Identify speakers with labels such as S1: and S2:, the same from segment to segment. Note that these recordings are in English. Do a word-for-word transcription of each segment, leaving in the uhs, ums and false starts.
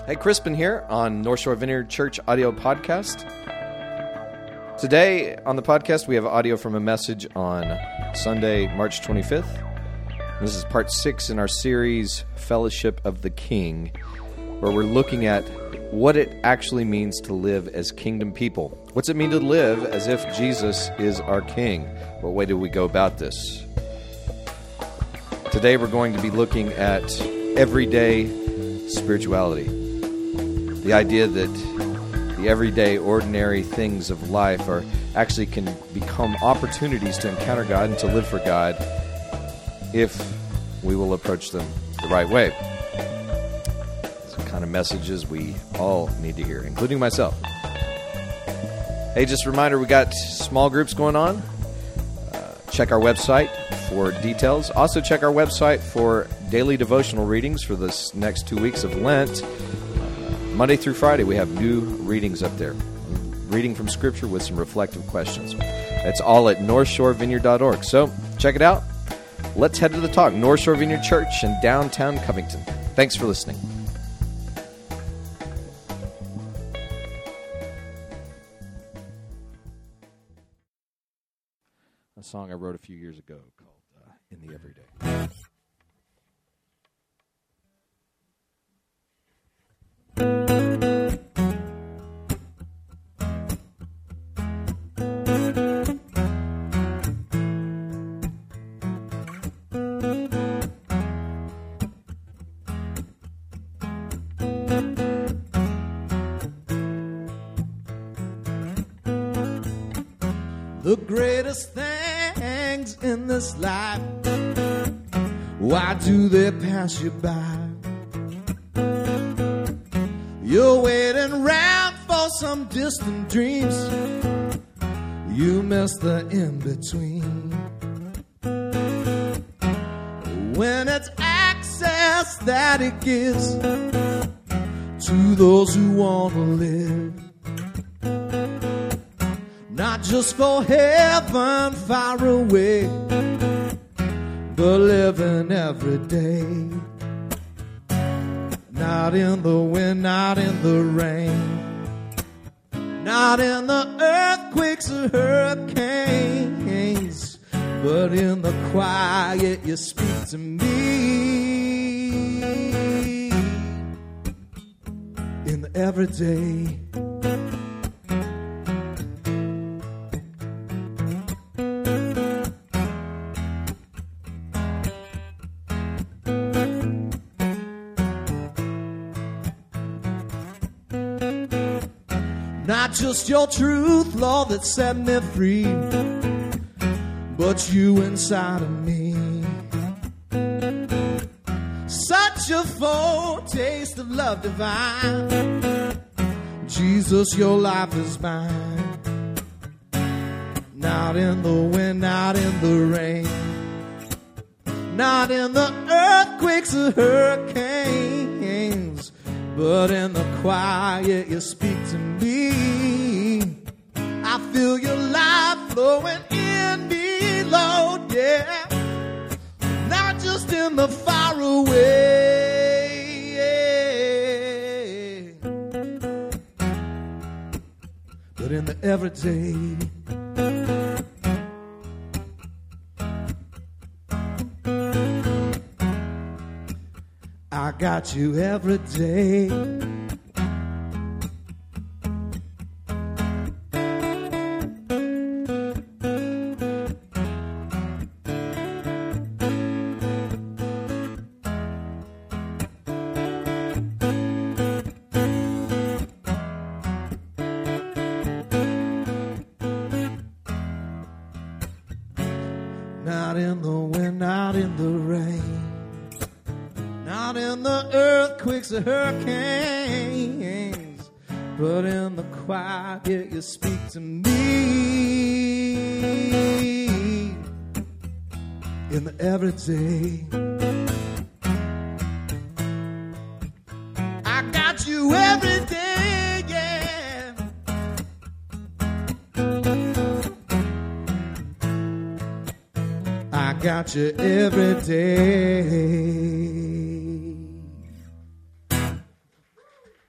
S1: Hey, Crispin here on North Shore Vineyard Church audio podcast. Today on the podcast, we have audio from a message on Sunday, March twenty-fifth. This is part six in our series, Fellowship of the King, where we're looking at what it actually means to live as kingdom people. What's it mean to live as if Jesus is our King? What way do we go about this? Today we're going to be looking at everyday spirituality. The idea that the everyday, ordinary things of life are actually can become opportunities to encounter God and to live for God if we will approach them the right way. It's the kind of messages we all need to hear, including myself. Hey, just a reminder, we got small groups going on. Uh, check our website for details. Also check our website for daily devotional readings for this next two weeks of Lent. Monday through Friday, we have new readings up there. Reading from Scripture with some reflective questions. It's all at north shore vineyard dot org. So, check it out. Let's head to the talk. North Shore Vineyard Church in downtown Covington. Thanks for listening. A song I wrote a few years ago called uh, In the Everyday.
S2: The greatest things in this life, why do they pass you by? You're waiting around for some distant dreams, you miss the in-between. When it's access that it gives to those who want to live, not just for heaven far away, but living every day. Not in the wind, not in the rain, not in the earthquakes or hurricanes, but in the quiet you speak to me. In the everyday. Not just your truth, Lord, that set me free, but you inside of me. Such a foretaste of love divine. Jesus, your life is mine. Not in the wind, not in the rain, not in the earthquakes or hurricanes, but in the quiet you speak to me. I feel your life flowing in me, Lord, yeah. Not just in the far away, but in the everyday. I got you every day. Not in the wind, not in the rain, not in the earthquakes or hurricanes, but in the quiet you speak to me. In the everyday, I got you every day, yeah. I got you every day.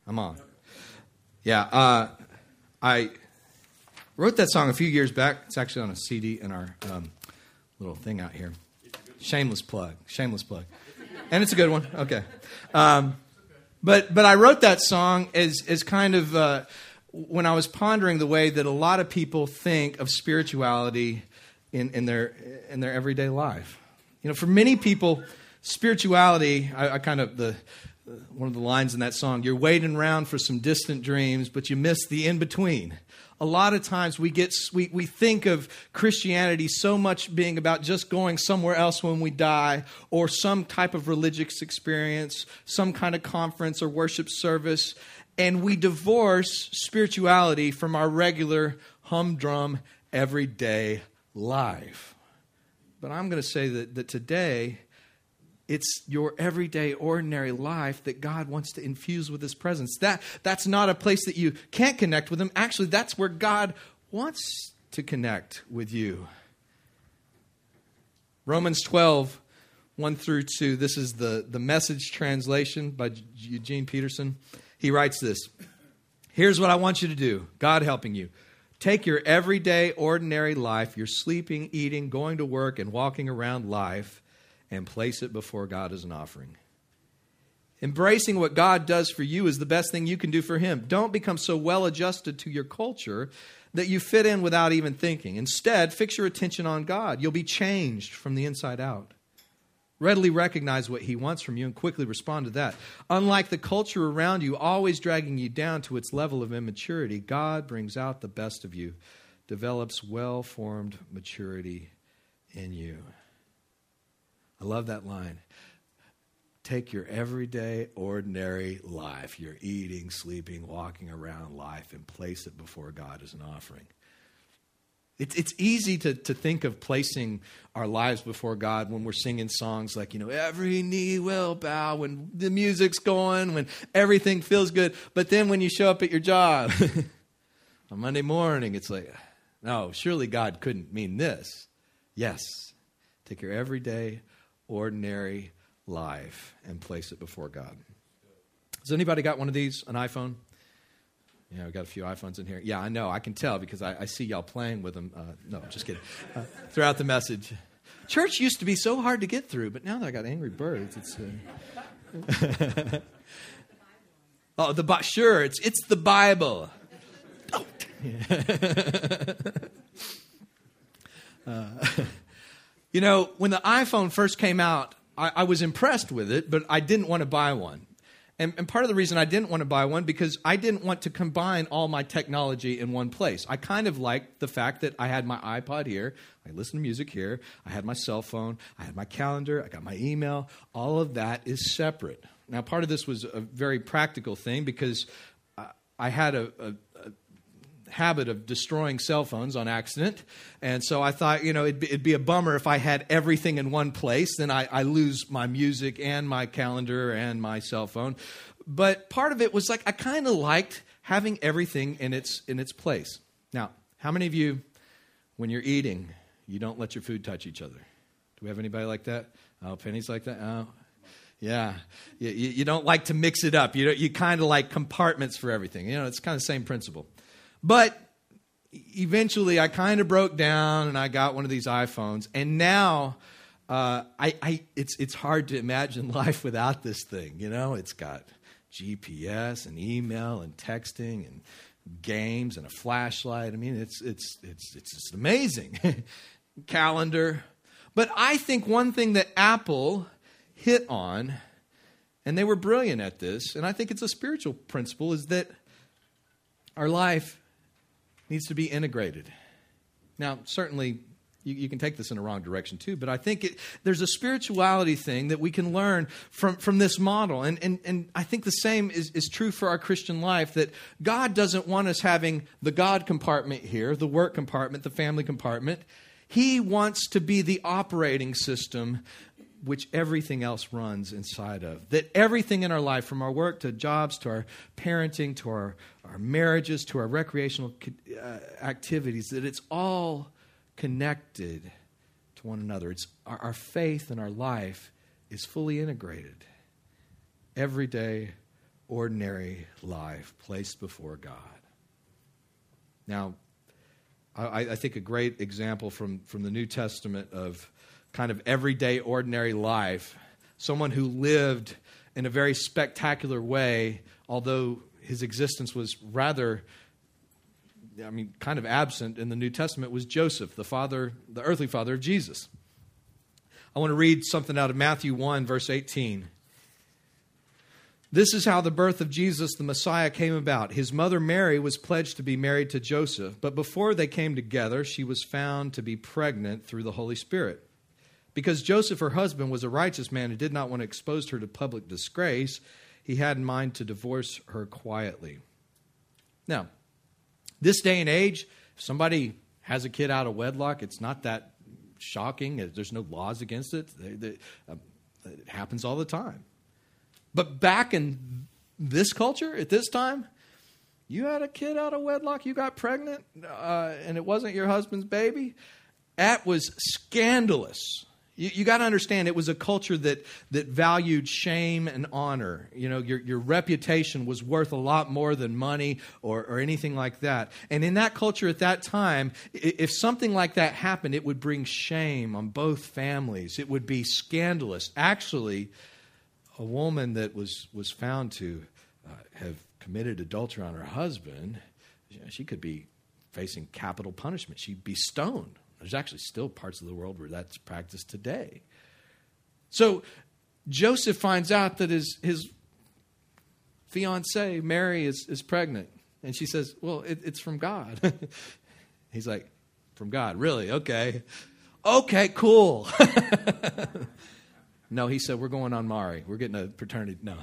S3: I'm on. Yeah, uh, I wrote that song a few years back. It's actually on a C D in our um, little thing out here. Shameless plug. Shameless plug. And it's a good one. Okay. Um, but but I wrote that song as, as kind of uh, when I was pondering the way that a lot of people think of spirituality in, in their in their everyday life. You know, for many people, spirituality, I, I kind of, the one of the lines in that song, you're waiting around for some distant dreams, but you miss the in-between. A lot of times we get we, we think of Christianity so much being about just going somewhere else when we die, or some type of religious experience, some kind of conference or worship service, and we divorce spirituality from our regular humdrum everyday life. But I'm going to say that, that today, it's your everyday, ordinary life that God wants to infuse with His presence. That, that's not a place that you can't connect with Him. Actually, that's where God wants to connect with you. Romans twelve, one through two. This is the, the Message translation by Eugene Peterson. He writes this. Here's what I want you to do, God helping you. Take your everyday, ordinary life, your sleeping, eating, going to work, and walking around life, and place it before God as an offering. Embracing what God does for you is the best thing you can do for Him. Don't become so well adjusted to your culture that you fit in without even thinking. Instead, fix your attention on God. You'll be changed from the inside out. Readily recognize what He wants from you and quickly respond to that. Unlike the culture around you, always dragging you down to its level of immaturity, God brings out the best of you, develops well-formed maturity in you. I love that line. Take your everyday, ordinary life, your eating, sleeping, walking around life, and place it before God as an offering. It's it's easy to, to think of placing our lives before God when we're singing songs like, you know, every knee will bow, when the music's going, when everything feels good. But then when you show up at your job on Monday morning, it's like, no, surely God couldn't mean this. Yes, take your everyday, ordinary life and place it before God. Has anybody got one of these, an iPhone? Yeah, we've got a few iPhones in here. Yeah, I know. I can tell because I, I see y'all playing with them. Uh, no, just kidding. Uh, throughout the message. Church used to be so hard to get through, but now that I got Angry Birds, it's... Uh... oh, the Bi- sure, it's it's the Bible. Oh. uh, you know, when the iPhone first came out, I, I was impressed with it, but I didn't want to buy one. And, and part of the reason I didn't want to buy one because I didn't want to combine all my technology in one place. I kind of liked the fact that I had my iPod here, I listened to music here, I had my cell phone, I had my calendar, I got my email. All of that is separate. Now, part of this was a very practical thing because I, I had a, a, a habit of destroying cell phones on accident. And so I thought, you know, it'd be, it'd be a bummer if I had everything in one place. Then I, I lose my music and my calendar and my cell phone. But part of it was like I kind of liked having everything in its in its place. Now, how many of you, when you're eating, you don't let your food touch each other? Do we have anybody like that? Oh, Penny's like that? Oh, yeah. You, you don't like to mix it up. You, you kind of like compartments for everything. You know, it's kind of the same principle. But eventually I kind of broke down and I got one of these iPhones. And now uh, I, I, it's, it's hard to imagine life without this thing. You know, it's got G P S and email and texting and games and a flashlight. I mean, it's, it's, it's, it's just amazing. Calendar. But I think one thing that Apple hit on, and they were brilliant at this, and I think it's a spiritual principle, is that our life needs to be integrated. Now, certainly, you, you can take this in the wrong direction too, but I think it, there's a spirituality thing that we can learn from, from this model. And, and, and I think the same is, is true for our Christian life, that God doesn't want us having the God compartment here, the work compartment, the family compartment. He wants to be the operating system which everything else runs inside of. That everything in our life, from our work to jobs to our parenting to our, our marriages to our recreational uh, activities, that it's all connected to one another. It's our, our faith and our life is fully integrated. Everyday, ordinary life placed before God. Now, I, I think a great example from, from the New Testament of kind of everyday, ordinary life, someone who lived in a very spectacular way, although his existence was rather, I mean, kind of absent in the New Testament, was Joseph, the father, the earthly father of Jesus. I want to read something out of Matthew one, verse eighteen. This is how the birth of Jesus, the Messiah, came about. His mother Mary was pledged to be married to Joseph, but before they came together, she was found to be pregnant through the Holy Spirit. Because Joseph, her husband, was a righteous man who did not want to expose her to public disgrace, he had in mind to divorce her quietly. Now, this day and age, if somebody has a kid out of wedlock, it's not that shocking. There's no laws against it. They, they, uh, it happens all the time. But back in this culture, at this time, you had a kid out of wedlock, you got pregnant, uh, and it wasn't your husband's baby. That was scandalous. You, you got to understand, it was a culture that that valued shame and honor. You know, your your reputation was worth a lot more than money or, or anything like that. And in that culture at that time, if something like that happened, it would bring shame on both families. It would be scandalous. Actually, a woman that was, was found to uh, have committed adultery on her husband, she could be facing capital punishment. She'd be stoned. There's actually still parts of the world where that's practiced today. So Joseph finds out that his, his fiancée, Mary, is, is pregnant. And she says, well, it, it's from God. He's like, from God? Really? Okay. Okay, cool. No, he said, we're going on Mari. We're getting a paternity. No.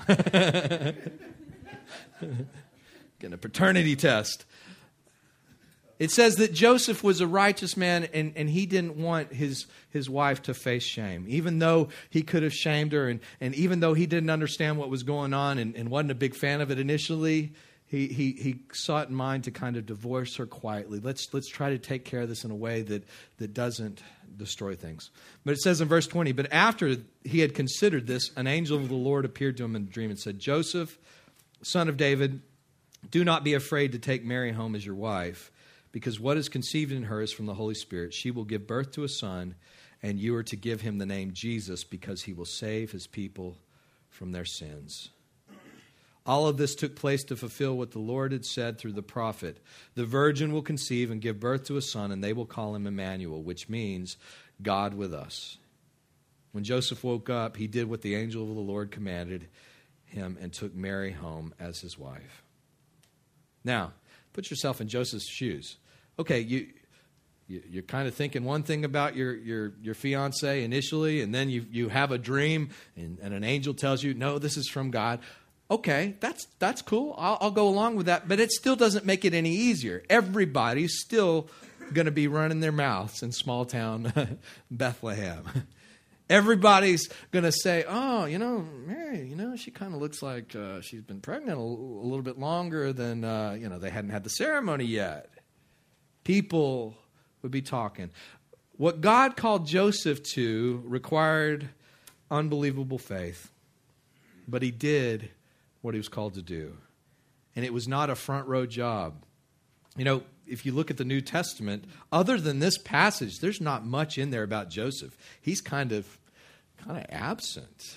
S3: Getting a paternity test. It says that Joseph was a righteous man, and, and he didn't want his, his wife to face shame. Even though he could have shamed her, and, and even though he didn't understand what was going on and, and wasn't a big fan of it initially, he, he, he sought in mind to kind of divorce her quietly. Let's, let's try to take care of this in a way that, that doesn't destroy things. But it says in verse twenty, but after he had considered this, an angel of the Lord appeared to him in a dream and said, Joseph, son of David, do not be afraid to take Mary home as your wife, because what is conceived in her is from the Holy Spirit. She will give birth to a son, and you are to give him the name Jesus, because he will save his people from their sins. All of this took place to fulfill what the Lord had said through the prophet. The virgin will conceive and give birth to a son, and they will call him Emmanuel, which means God with us. When Joseph woke up, he did what the angel of the Lord commanded him and took Mary home as his wife. Now, put yourself in Joseph's shoes. Okay, you, you you're kind of thinking one thing about your your your fiancé initially, and then you you have a dream, and, and an angel tells you, no, this is from God. Okay, that's that's cool. I'll, I'll go along with that, but it still doesn't make it any easier. Everybody's still going to be running their mouths in small town Bethlehem. Everybody's going to say, oh, you know, Mary, you know, she kind of looks like uh, she's been pregnant a, a little bit longer than, uh, you know, they hadn't had the ceremony yet. People would be talking. What God called Joseph to required unbelievable faith, but he did what he was called to do. And it was not a front row job. You know, if you look at the New Testament, other than this passage, there's not much in there about Joseph. He's kind of kind of absent.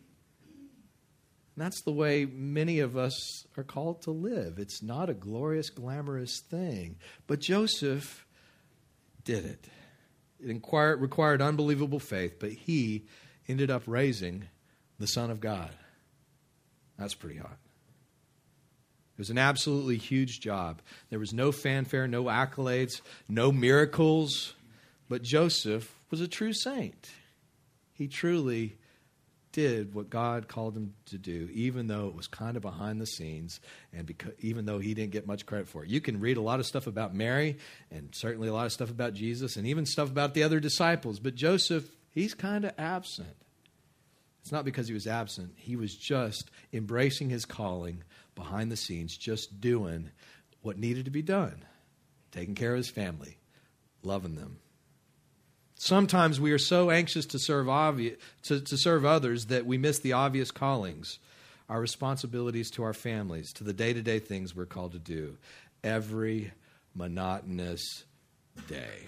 S3: And that's the way many of us are called to live. It's not a glorious, glamorous thing. But Joseph did it. It required, required unbelievable faith, but he ended up raising the Son of God. That's pretty hot. It was an absolutely huge job. There was no fanfare, no accolades, no miracles. But Joseph was a true saint. He truly did what God called him to do, even though it was kind of behind the scenes, and because, even though he didn't get much credit for it. You can read a lot of stuff about Mary, and certainly a lot of stuff about Jesus, and even stuff about the other disciples. But Joseph, he's kind of absent. It's not because he was absent. He was just embracing his calling behind the scenes, just doing what needed to be done, taking care of his family, loving them. Sometimes we are so anxious to serve obvious, to, to serve others that we miss the obvious callings. our responsibilities to our families, to the day-to-day things we're called to do every monotonous day.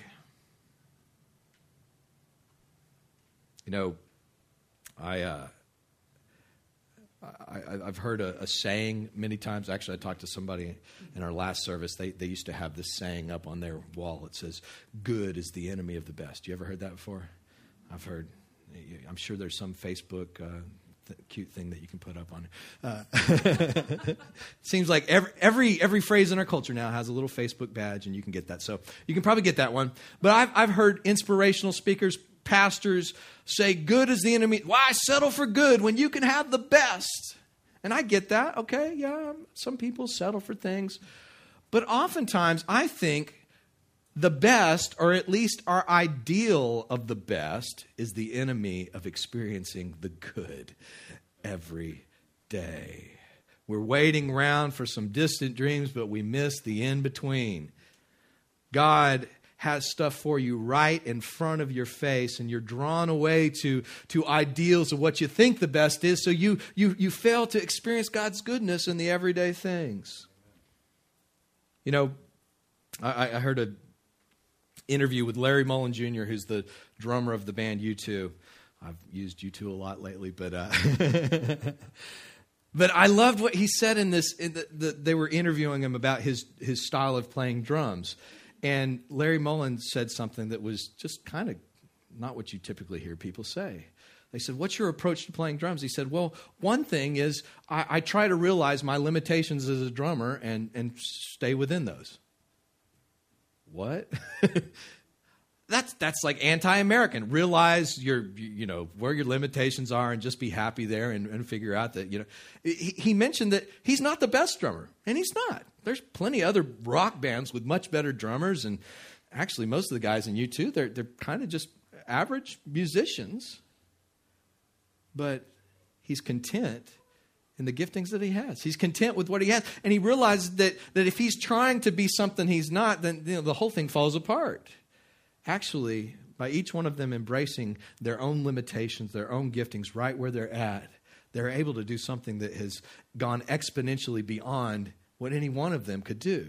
S3: You know, I, uh, I, I've heard a, a saying many times. Actually, I talked to somebody in our last service. They, they used to have this saying up on their wall. It says, good is the enemy of the best. You ever heard that before? I've heard. I'm sure there's some Facebook uh, th- cute thing that you can put up on. Uh, seems like every, every every phrase in our culture now has a little Facebook badge, and you can get that. So you can probably get that one. But I've, I've heard inspirational speakers, pastors say, good is the enemy. Why settle for good when you can have the best? And I get that. Okay, yeah, some people settle for things. But oftentimes, I think the best, or at least our ideal of the best, is the enemy of experiencing the good every day. We're waiting around for some distant dreams, but we miss the in-between. God has stuff for you right in front of your face, and you're drawn away to, to ideals of what you think the best is, so you, you, you fail to experience God's goodness in the everyday things. You know, I, I heard an interview with Larry Mullen Junior, who's the drummer of the band U two. I've used U two a lot lately, but uh, but I loved what he said in this. In the, the, they were interviewing him about his his style of playing drums. And Larry Mullen said something that was just kind of not what you typically hear people say. They said, what's your approach to playing drums? He said, well, one thing is I, I try to realize my limitations as a drummer and, and stay within those. What? that's that's like anti-American. Realize your, you know, where your limitations are and just be happy there and, and figure out that, you know. He, he mentioned that he's not the best drummer, and he's not. There's plenty of other rock bands with much better drummers, and actually most of the guys in U two, they're they're kind of just average musicians. But he's content in the giftings that he has. He's content with what he has, and he realizes that that if he's trying to be something he's not, then, you know, the whole thing falls apart. Actually, by each one of them embracing their own limitations, their own giftings right where they're at, they're able to do something that has gone exponentially beyond what any one of them could do.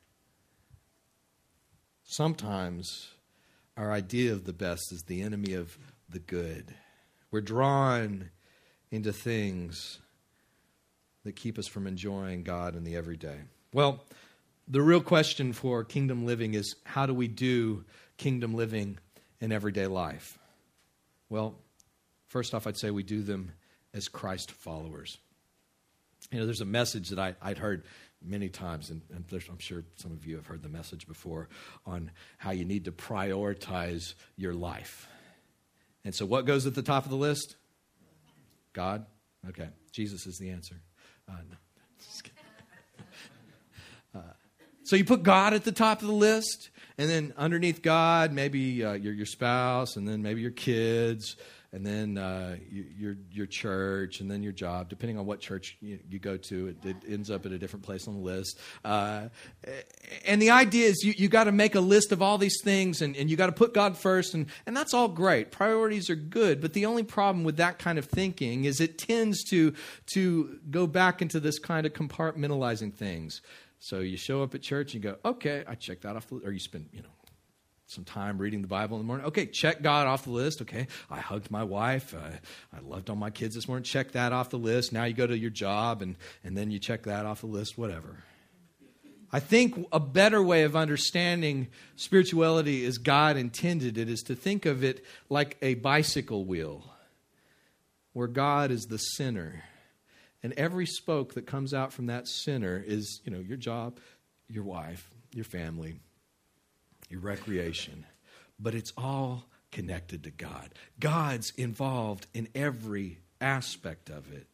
S3: Sometimes our idea of the best is the enemy of the good. We're drawn into things that keep us from enjoying God in the everyday. Well, the real question for kingdom living is, how do we do kingdom living in everyday life? Well, first off, I'd say we do them as Christ followers. You know, there's a message that I, I'd heard many times, and, and I'm sure some of you have heard the message before, on how you need to prioritize your life. And so what goes at the top of the list? God? Okay. Jesus is the answer. Uh, no. Just kidding. uh, so you put God at the top of the list, and then underneath God, maybe uh, your, your spouse, and then maybe your kids, and then uh, you, your your church, and then your job. Depending on what church you, you go to, it, it ends up at a different place on the list. Uh, and the idea is you, you got to make a list of all these things, and, and you got to put God first, and, and that's all great. Priorities are good, but the only problem with that kind of thinking is it tends to to go back into this kind of compartmentalizing things. So you show up at church and you go, okay, I checked that off the list. Or you spend, you know, some time reading the Bible in the morning. Okay, check God off the list. Okay, I hugged my wife. Uh, I loved all my kids this morning. Check that off the list. Now you go to your job, and, and then you check that off the list, whatever. I think a better way of understanding spirituality as God intended it is to think of it like a bicycle wheel, where God is the center. And every spoke that comes out from that center is, you know, your job, your wife, your family, your recreation. But it's all connected to God. God's involved in every aspect of it.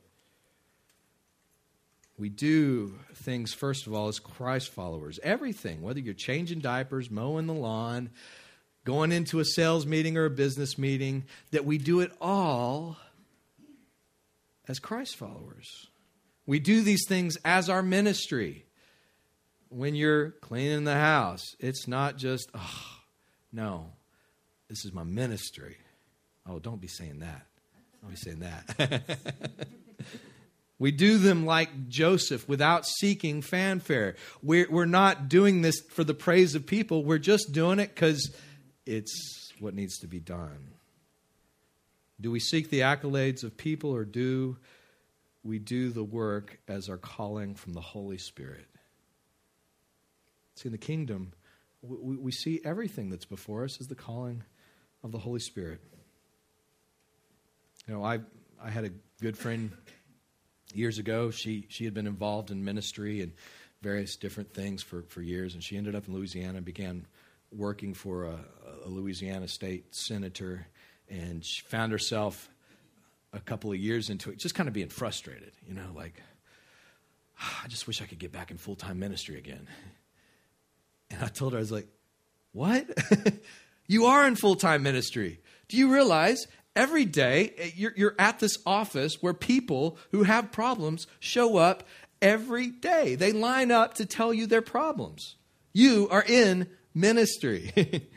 S3: We do things, first of all, as Christ followers. Everything, whether you're changing diapers, mowing the lawn, going into a sales meeting or a business meeting, that we do it all as Christ followers. We do these things as our ministry. When you're cleaning the house, it's not just, oh, no, this is my ministry. Oh, don't be saying that. Don't be saying that. We do them like Joseph without seeking fanfare. We're, we're not doing this for the praise of people. We're just doing it because it's what needs to be done. Do we seek the accolades of people, or do we do the work as our calling from the Holy Spirit? See, in the kingdom, we, we see everything that's before us as the calling of the Holy Spirit. You know, I I had a good friend years ago. She she had been involved in ministry and various different things for, for years, and she ended up in Louisiana and began working for a, a Louisiana state senator, and she found herself a couple of years into it just kind of being frustrated, you know, like, oh, I just wish I could get back in full-time ministry again. And I told her, I was like, what? You are in full-time ministry. Do you realize every day you're, you're at this office where people who have problems show up every day? They line up to tell you their problems. You are in ministry.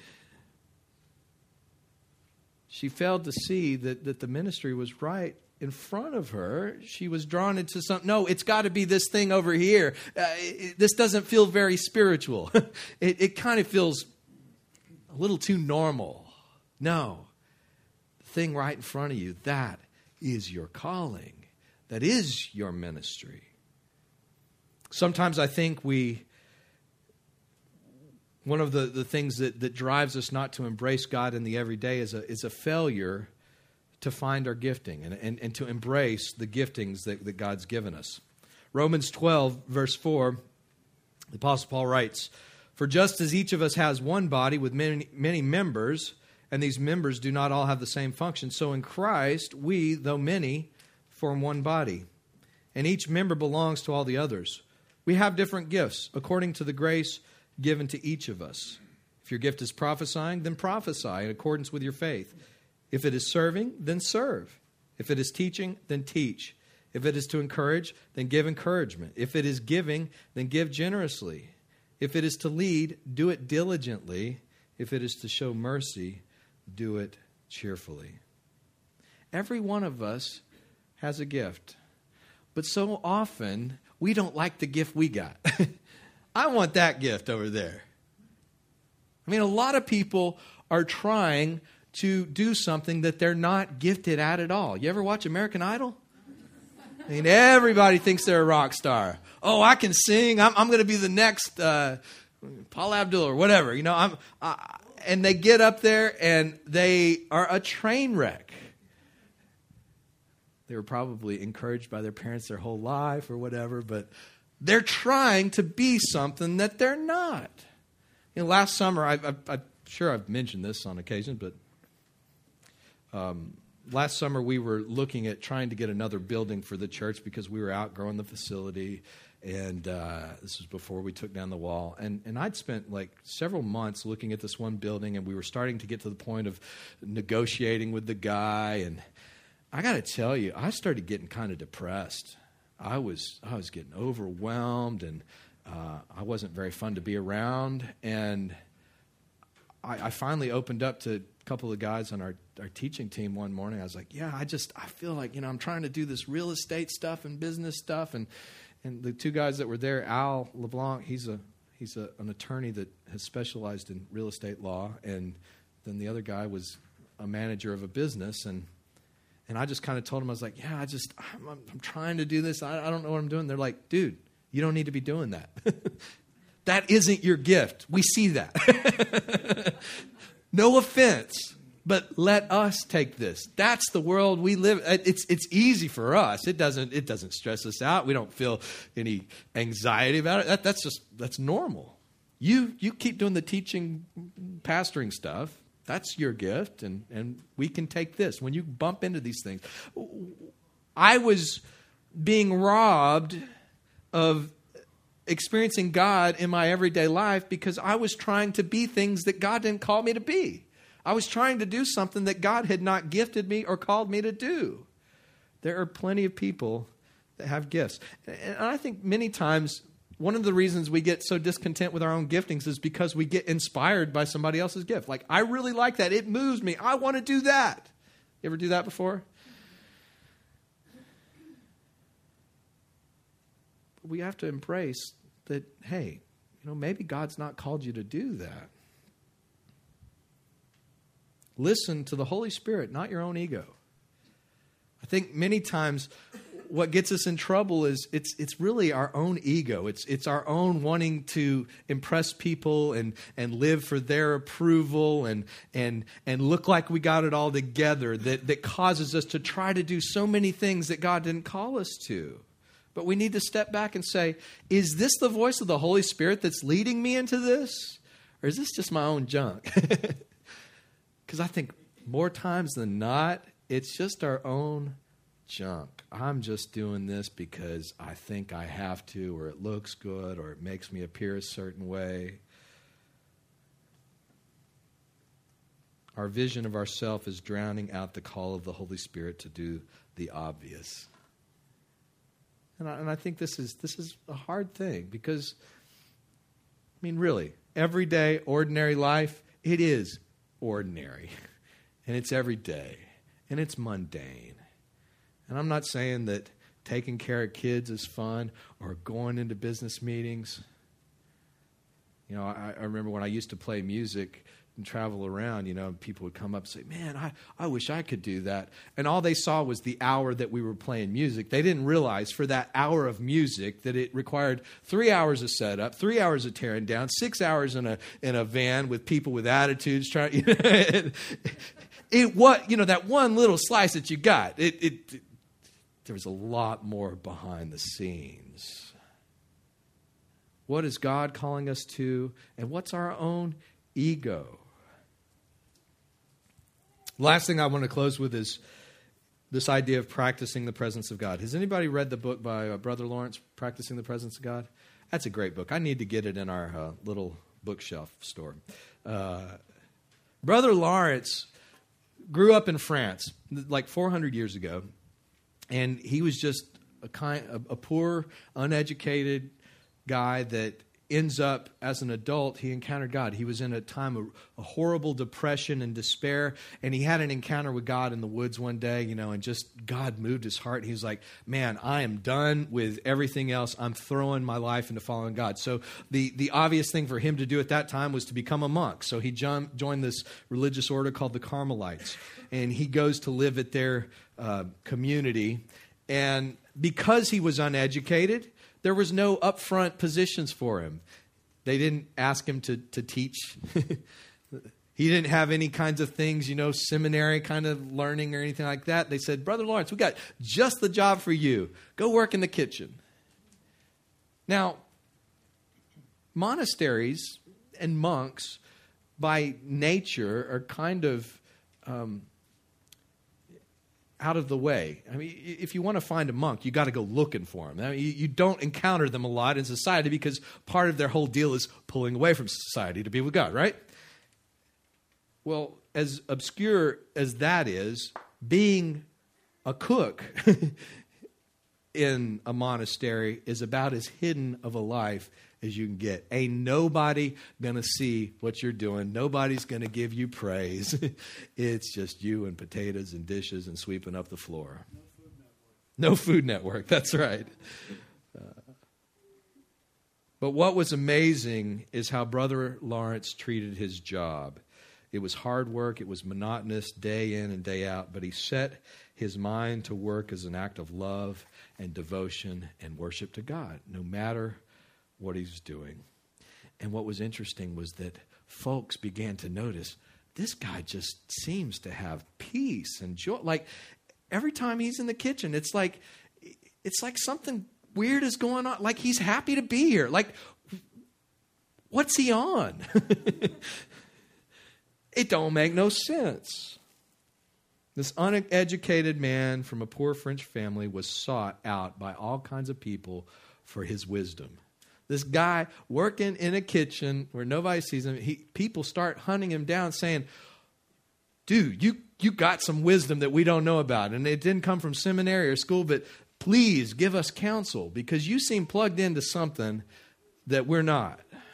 S3: She failed to see that, that the ministry was right in front of her. She was drawn into something. No, it's got to be this thing over here. Uh, it, this doesn't feel very spiritual. it, it kind of feels a little too normal. No. The thing right in front of you, that is your calling. That is your ministry. Sometimes I think we, one of the, the things that, that drives us not to embrace God in the everyday is a, is a failure to find our gifting and, and, and to embrace the giftings that, that God's given us. Romans twelve, verse four, the Apostle Paul writes, "For just as each of us has one body with many, many members, and these members do not all have the same function, so in Christ we, though many, form one body, and each member belongs to all the others. We have different gifts according to the grace given to each of us. If your gift is prophesying, then prophesy in accordance with your faith. If it is serving, then serve. If it is teaching, then teach. If it is to encourage, then give encouragement. If it is giving, then give generously. If it is to lead, do it diligently. If it is to show mercy, do it cheerfully." Every one of us has a gift. But so often, we don't like the gift we got. I want that gift over there. I mean, a lot of people are trying to do something that they're not gifted at at all. You ever watch American Idol? I mean, everybody thinks they're a rock star. Oh, I can sing. I'm, I'm going to be the next uh, Paula Abdul or whatever. You know, I'm, I, and they get up there and they are a train wreck. They were probably encouraged by their parents their whole life or whatever, but they're trying to be something that they're not. You know, last summer, I, I, I'm sure I've mentioned this on occasion, but um, last summer we were looking at trying to get another building for the church because we were outgrowing the facility, and uh, this was before we took down the wall. And, and I'd spent like several months looking at this one building, and we were starting to get to the point of negotiating with the guy. And I got to tell you, I started getting kind of depressed. I was I was getting overwhelmed, and uh, I wasn't very fun to be around. And I, I finally opened up to a couple of guys on our, our teaching team one morning. I was like, yeah, I just, I feel like, you know, I'm trying to do this real estate stuff and business stuff. And, and the two guys that were there, Al LeBlanc, he's a he's a, an attorney that has specialized in real estate law. And then the other guy was a manager of a business. And And I just kind of told him, I was like, yeah, I just, I'm, I'm trying to do this. I, I don't know what I'm doing. They're like, dude, you don't need to be doing that. That isn't your gift. We see that. No offense, but let us take this. That's the world we live. It's it's easy for us. It doesn't it doesn't stress us out. We don't feel any anxiety about it. That, that's just that's normal. You you keep doing the teaching, pastoring stuff. That's your gift, and, and we can take this. When you bump into these things, I was being robbed of experiencing God in my everyday life because I was trying to be things that God didn't call me to be. I was trying to do something that God had not gifted me or called me to do. There are plenty of people that have gifts. And I think many times one of the reasons we get so discontent with our own giftings is because we get inspired by somebody else's gift. Like, I really like that. It moves me. I want to do that. You ever do that before? we have to embrace that, hey, you know, maybe God's not called you to do that. Listen to the Holy Spirit, not your own ego. I think many times what gets us in trouble is it's it's really our own ego. It's it's our own wanting to impress people and and live for their approval and and and look like we got it all together that, that causes us to try to do so many things that God didn't call us to. But we need to step back and say, is this the voice of the Holy Spirit that's leading me into this? Or is this just my own junk? Because I think more times than not, it's just our own junk. I'm just doing this because I think I have to, or it looks good, or it makes me appear a certain way. Our vision of ourselves is drowning out the call of the Holy Spirit to do the obvious. And I, and I think this is this is a hard thing because, I mean, really, everyday, ordinary life, it is ordinary. And it's every day. And it's mundane. And I'm not saying that taking care of kids is fun or going into business meetings. You know, I, I remember when I used to play music and travel around, you know, people would come up and say, man, I, I wish I could do that. And all they saw was the hour that we were playing music. They didn't realize for that hour of music that it required three hours of setup, three hours of tearing down, six hours in a in a van with people with attitudes trying. You know, it, it what you know that one little slice that you got. It, it, it there was a lot more behind the scenes. What is God calling us to, and what's our own ego? Last thing I want to close with is this idea of practicing the presence of God. Has anybody read the book by uh, Brother Lawrence, Practicing the Presence of God? That's a great book. I need to get it in our uh, little bookshelf store. Uh, Brother Lawrence grew up in France like four hundred years ago, and he was just a kind, a, a poor, uneducated guy that ends up, as an adult, he encountered God. He was in a time of a horrible depression and despair, and he had an encounter with God in the woods one day, you know, and just God moved his heart. He was like, man, I am done with everything else. I'm throwing my life into following God. So the, the obvious thing for him to do at that time was to become a monk. So he joined, joined this religious order called the Carmelites, and he goes to live at their uh, community. And because he was uneducated, there was no upfront positions for him. They didn't ask him to, to teach. He didn't have any kinds of things, you know, seminary kind of learning or anything like that. They said, Brother Lawrence, we got just the job for you. Go work in the kitchen. Now, monasteries and monks by nature are kind of um, out of the way. I mean, if you want to find a monk, you got to go looking for them. I mean, you, you don't encounter them a lot in society because part of their whole deal is pulling away from society to be with God, right? Well, as obscure as that is, being a cook in a monastery is about as hidden of a life as you can get. Ain't nobody going to see what you're doing. Nobody's going to give you praise. It's just you and potatoes and dishes and sweeping up the floor. No Food Network. No Food Network, that's right. Uh, but what was amazing is how Brother Lawrence treated his job. It was hard work. It was monotonous day in and day out. But he set his mind to work as an act of love and devotion and worship to God, no matter what he was doing. And what was interesting was that folks began to notice, this guy just seems to have peace and joy. Like every time he's in the kitchen, it's like it's like something weird is going on. Like he's happy to be here. Like, what's he on? It don't make no sense. This uneducated man from a poor French family was sought out by all kinds of people for his wisdom. This guy working in a kitchen where nobody sees him, he, people start hunting him down saying, dude, you, you got some wisdom that we don't know about. And it didn't come from seminary or school, but please give us counsel because you seem plugged into something that we're not.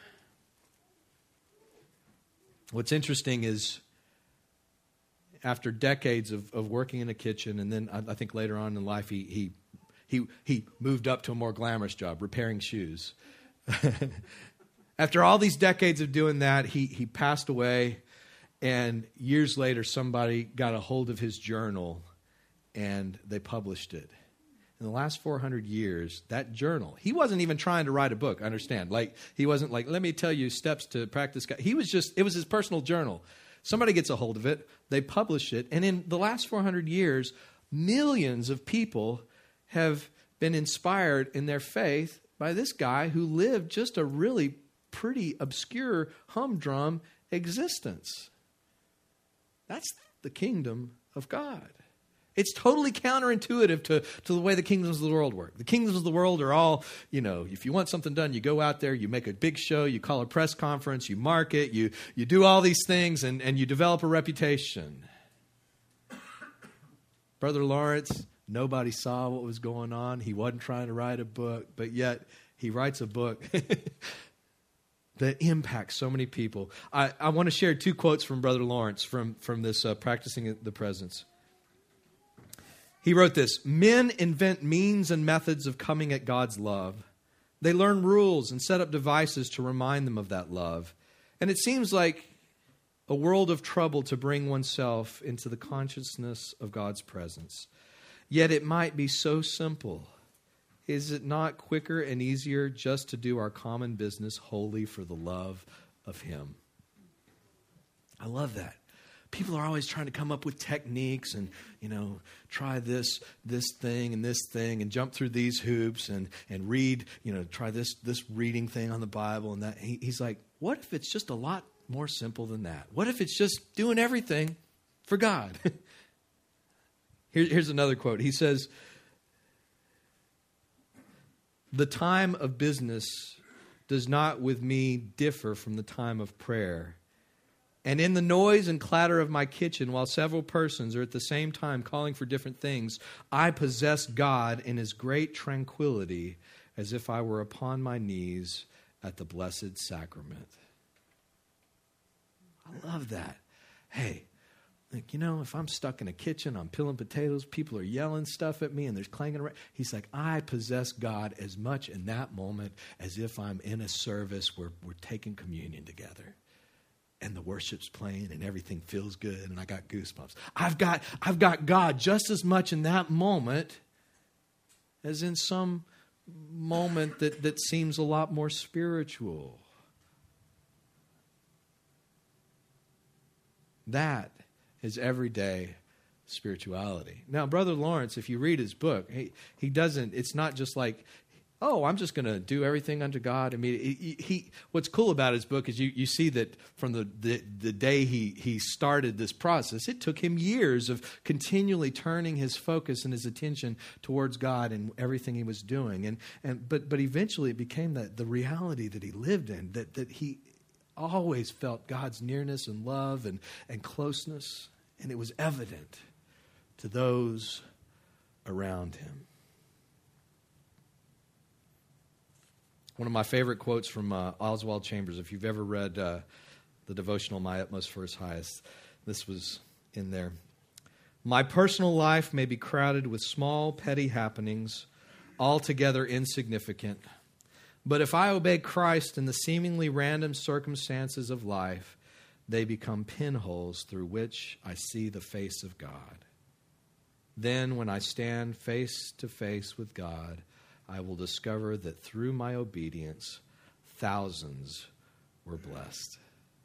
S3: What's interesting is after decades of, of working in a kitchen, and then I, I think later on in life he, he He, he moved up to a more glamorous job, repairing shoes. After all these decades of doing that, he, he passed away. And years later, somebody got a hold of his journal and they published it. In the last four hundred years, that journal, he wasn't even trying to write a book, understand. Like, he wasn't like, let me tell you steps to practice. He was just, it was his personal journal. Somebody gets a hold of it, they publish it, and in the last four hundred years, millions of people have been inspired in their faith by this guy who lived just a really pretty obscure, humdrum existence. That's the kingdom of God. It's totally counterintuitive to, to the way the kingdoms of the world work. The kingdoms of the world are all, you know, if you want something done, you go out there, you make a big show, you call a press conference, you market, you, you do all these things, and, and you develop a reputation. Brother Lawrence, nobody saw what was going on. He wasn't trying to write a book, but yet he writes a book that impacts so many people. I, I want to share two quotes from Brother Lawrence from, from this uh, Practicing the Presence. He wrote this: men invent means and methods of coming at God's love. They learn rules and set up devices to remind them of that love. And it seems like a world of trouble to bring oneself into the consciousness of God's presence. Yet it might be so simple. Is it not quicker and easier just to do our common business wholly for the love of Him? I love that. People are always trying to come up with techniques and, you know, try this this thing and this thing and jump through these hoops and, and read, you know, try this this reading thing on the Bible and that. He, he's like, what if it's just a lot more simple than that? What if it's just doing everything for God? Here, here's another quote. He says, the time of business does not with me differ from the time of prayer. And in the noise and clatter of my kitchen, while several persons are at the same time calling for different things, I possess God in His great tranquility as if I were upon my knees at the Blessed Sacrament. I love that. Hey, like, you know, if I'm stuck in a kitchen, I'm peeling potatoes, people are yelling stuff at me and there's clanging around. He's like, I possess God as much in that moment as if I'm in a service where we're taking communion together. And the worship's playing and everything feels good and I got goosebumps. I've got, I've got God just as much in that moment as in some moment that, that seems a lot more spiritual. That is everyday spirituality. Now, Brother Lawrence, if you read his book, he, he doesn't, it's not just like, oh, I'm just going to do everything unto God. I mean, he, he, what's cool about his book is you, you see that from the, the, the day he, he started this process, it took him years of continually turning his focus and his attention towards God and everything he was doing. And, and but but eventually it became that the reality that he lived in, that, that he always felt God's nearness and love and, and closeness. And it was evident to those around him. One of my favorite quotes from uh, Oswald Chambers, if you've ever read uh, the devotional My Utmost for His Highest, this was in there. My personal life may be crowded with small, petty happenings, altogether insignificant. But if I obey Christ in the seemingly random circumstances of life, they become pinholes through which I see the face of God. Then when I stand face to face with God, I will discover that through my obedience, thousands were blessed.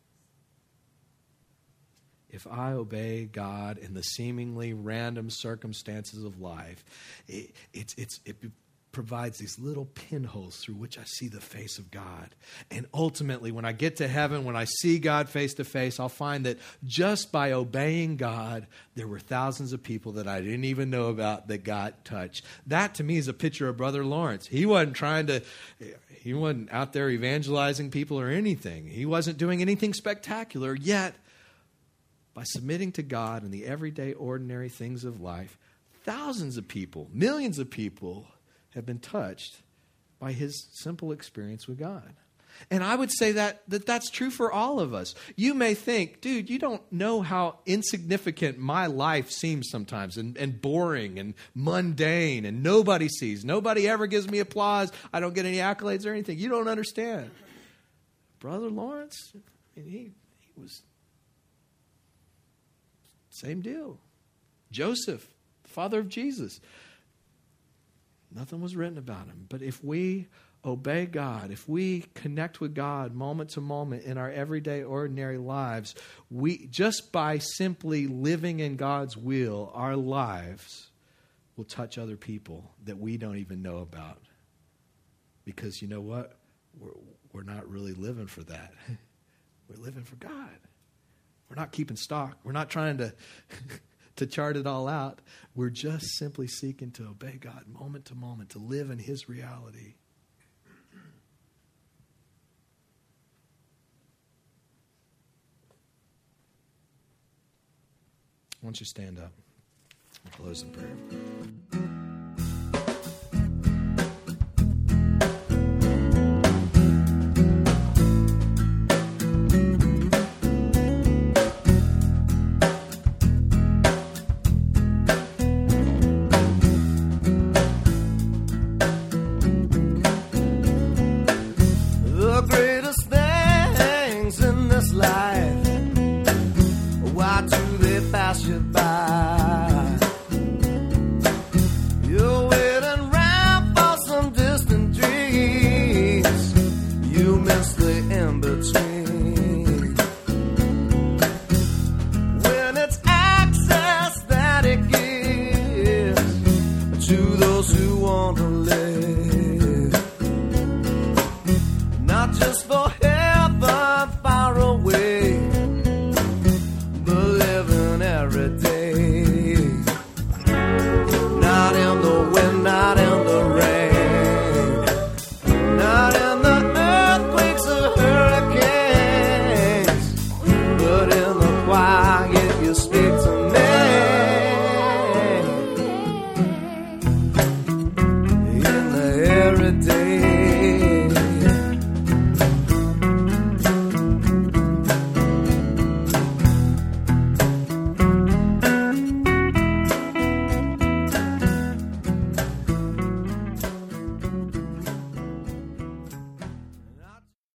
S3: If I obey God in the seemingly random circumstances of life, it, it's, it's, it provides these little pinholes through which I see the face of God. And ultimately, when I get to heaven, when I see God face to face, I'll find that just by obeying God, there were thousands of people that I didn't even know about that got touched. That, to me, is a picture of Brother Lawrence. He wasn't trying to, he wasn't out there evangelizing people or anything. He wasn't doing anything spectacular, yet by submitting to God in the everyday, ordinary things of life, thousands of people, millions of people have been touched by his simple experience with God. And I would say that, that that's true for all of us. You may think, dude, you don't know how insignificant my life seems sometimes, and, and boring and mundane, and nobody sees. Nobody ever gives me applause. I don't get any accolades or anything. You don't understand. Brother Lawrence, I mean, he, he was same deal. Joseph, the father of Jesus. Nothing was written about him. But if we obey God, if we connect with God moment to moment in our everyday, ordinary lives, we just by simply living in God's will, our lives will touch other people that we don't even know about. Because you know what? We're, we're not really living for that. We're living for God. We're not keeping stock. We're not trying to, to chart it all out. We're just simply seeking to obey God moment to moment, to live in His reality. Why don't you stand up? We'll close in prayer.
S2: The greatest things in this life, why do they pass you by? You're waiting around for some distant dreams. You miss the in-between. When it's access that it gives to those who want to live, not just for heaven far away, every day.